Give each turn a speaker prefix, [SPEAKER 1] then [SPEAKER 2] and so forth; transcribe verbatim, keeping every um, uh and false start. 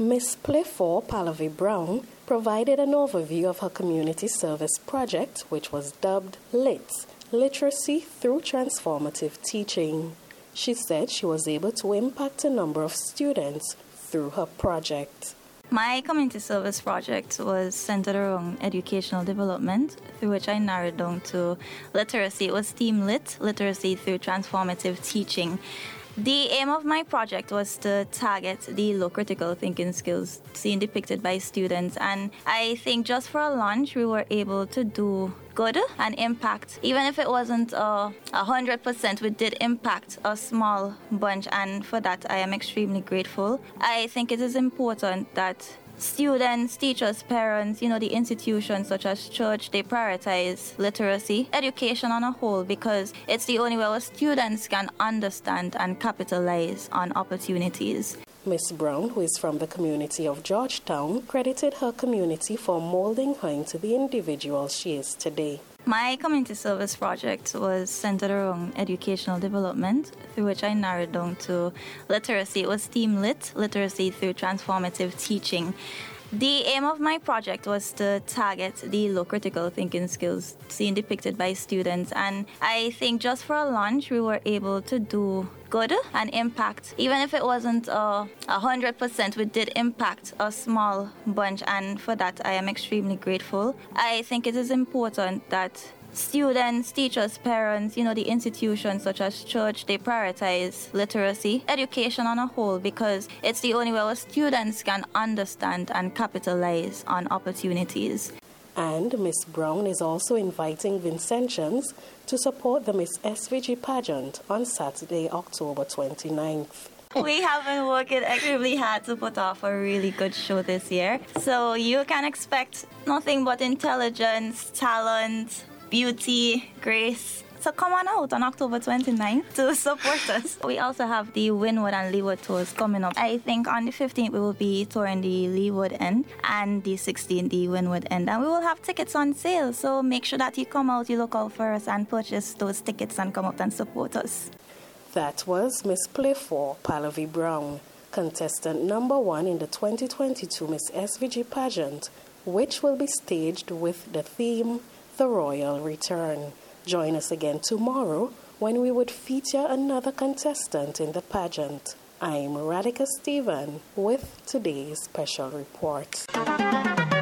[SPEAKER 1] Miss Playfour Pallavi Brown provided an overview of her community service project, which was dubbed LIT, Literacy Through Transformative Teaching. She said she was able to impact a number of students through her project.
[SPEAKER 2] My community service project was centered around educational development, through which I narrowed down to literacy. It was Team Lit, Literacy Through Transformative Teaching. The aim of my project was to target the low critical thinking skills seen depicted by students, and I think just for a launch we were able to do good and impact. Even if it wasn't a hundred percent, we did impact a small bunch, and for that I am extremely grateful. I think it is important that students, teachers, parents, you know, the institutions such as church, they prioritize literacy, education on a whole, because it's the only way our students can understand and capitalize on opportunities.
[SPEAKER 1] Miss Brown, who is from the community of Georgetown, credited her community for molding her into the individual she is today.
[SPEAKER 2] My community service project was centered around educational development, through which I narrowed down to literacy. It was Team Lit, Literacy Through Transformative Teaching. The aim of my project was to target the low critical thinking skills seen depicted by students, and I think just for a launch we were able to do good and impact. Even if it wasn't a hundred percent, we did impact a small bunch, and for that I am extremely grateful. I think it is important that students, teachers, parents, you know, the institutions such as church, they prioritize literacy, education on a whole, because it's the only way our students can understand and capitalize on opportunities.
[SPEAKER 1] And Miss Brown is also inviting Vincentians to support the Miss S V G pageant on Saturday, October twenty-ninth.
[SPEAKER 2] We have been working extremely hard to put off a really good show this year. So you can expect nothing but intelligence, talent, beauty, grace. So come on out on October twenty-ninth to support us. We also have the Wynwood and Leeward tours coming up. I think on the fifteenth we will be touring the Leeward end, and the sixteenth the Wynwood end. And we will have tickets on sale. So make sure that you come out, you look out for us and purchase those tickets and come out and support us.
[SPEAKER 1] That was Miss Playfour Pallavi Brown, contestant number one in the twenty twenty-two Miss S V G pageant, which will be staged with the theme The Royal Return. Join us again tomorrow when we would feature another contestant in the pageant. I'm Radhika Stephen with today's special report.